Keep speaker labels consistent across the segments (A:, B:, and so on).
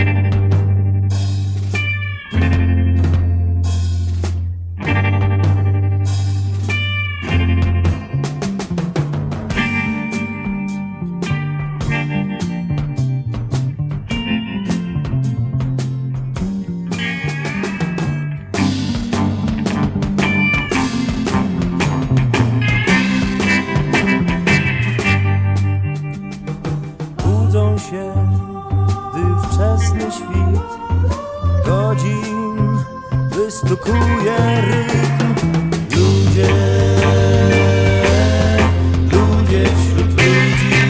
A: Gdy wczesny świt godzin wystukuje rytm, ludzie wśród ludzi.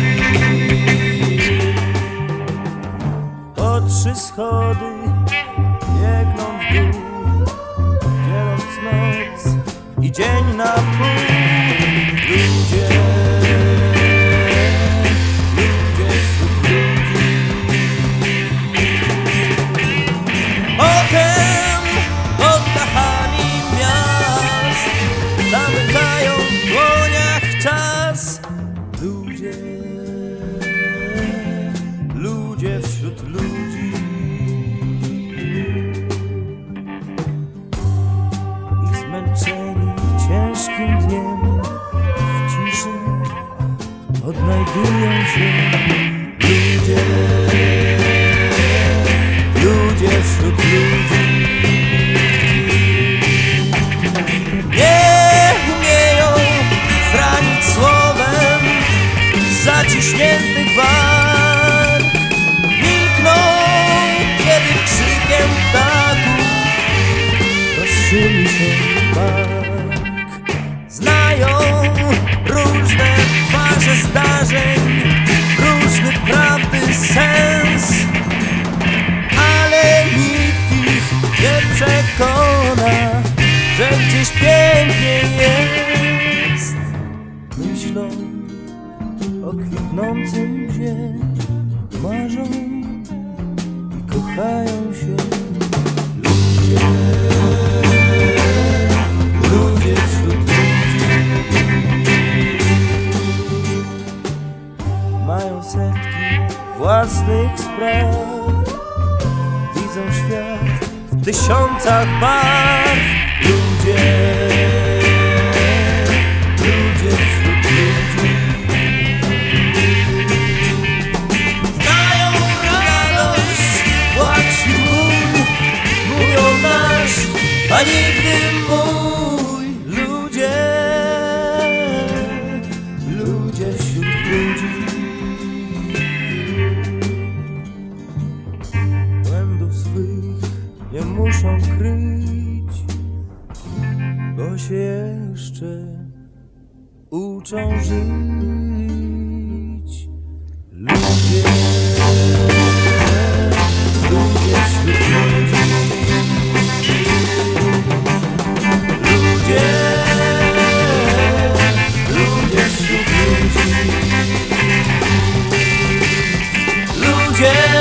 A: Po 3 schody biegną w dół, dzieląc noc i dzień na pół. Ludzie zamykają w dłoniach czas. Ludzie wśród ludzi. I zmęczeni ciężkim dniem w ciszy odnajdują się ludzie wśród ludzi. Zaciśniętych warg milkną, kiedy krzykiem ptaków rozszyli się bark. Znają różne twarze zdarzeń, różny prawdy sens, ale nikt ich nie przekona, że gdzieś pięknie jest. Myślą o kwitnącym dnie, marzą i kochają się. Ludzie wśród ludzi. Mają setki własnych spraw, widzą świat w 1000 barw. Ludzie wśród ludzi. A nigdy mój. Ludzie wśród ludzi. Błędów swych nie muszą kryć, bo się jeszcze uczą żyć. Ludzie wśród ludzi. Ludzie wśród ludzi. Ludzie